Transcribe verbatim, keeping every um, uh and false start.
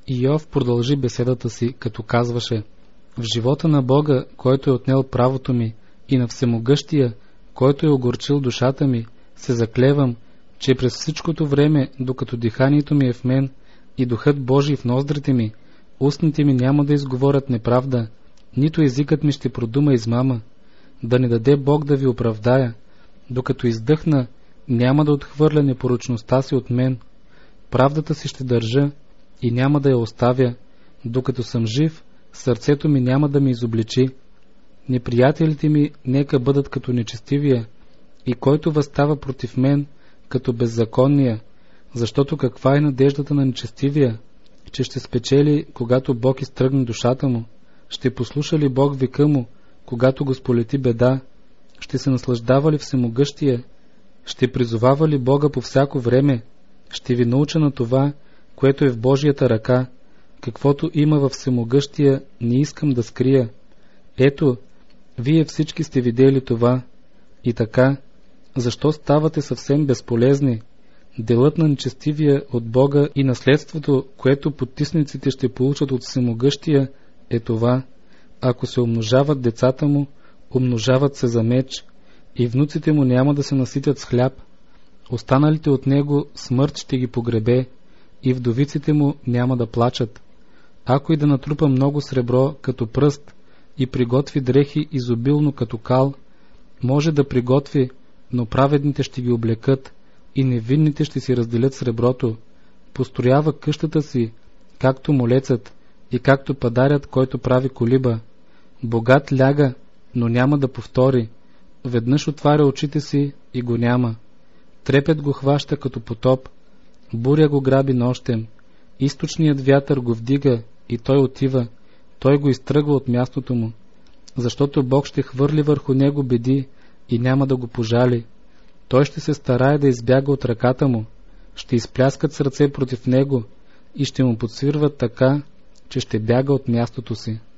Йов продължи беседата си, като казваше: в живота на Бога, който е отнел правото ми, и на Всемогъщия, който е огорчил душата ми, се заклевам, че през всичкото време, докато диханието ми е в мен и духът Божий в ноздрите ми, устните ми няма да изговорят неправда, нито езикът ми ще продума измама. Да не даде Бог да ви оправдая. Докато издъхна, няма да отхвърля непорочността си от мен. Правдата си ще държа и няма да я оставя. Докато съм жив, сърцето ми няма да ме изобличи. Неприятелите ми нека бъдат като нечестивия, и който възстава против мен, като беззаконния, защото каква е надеждата на нечестивия, че ще спечели, когато Бог изтръгне душата му? Ще послуша ли Бог вика му, когато го сполети беда? Ще се наслаждава ли Всемогъщия? Ще призовава ли Бога по всяко време? Ще ви науча на това, което е в Божията ръка. Каквото има във Всемогъщия, не искам да скрия. Ето, вие всички сте видели това. И така, защо ставате съвсем безполезни? Делът на нечестивия от Бога и наследството, което потисниците ще получат от Всемогъщия, е това: ако се умножават децата му, умножават се за меч, и внуците му няма да се наситят с хляб. Останалите от него смърт ще ги погребе, и вдовиците му няма да плачат. Ако и да натрупа много сребро като пръст и приготви дрехи изобилно като кал, може да приготви, но праведните ще ги облекат и невинните ще си разделят среброто. Построява къщата си, както молецът и както падарят, който прави колиба. Богат ляга, но няма да повтори. Веднъж отваря очите си и го няма. Трепет го хваща като потоп. Буря го граби нощем. Източният вятър го вдига и той отива. Той го изтръгва от мястото му. Защото Бог ще хвърли върху него беди и няма да го пожали. Той ще се старае да избяга от ръката му. Ще изпляскат сърце против него и ще му подсвирват така, че ще бяга от мястото си.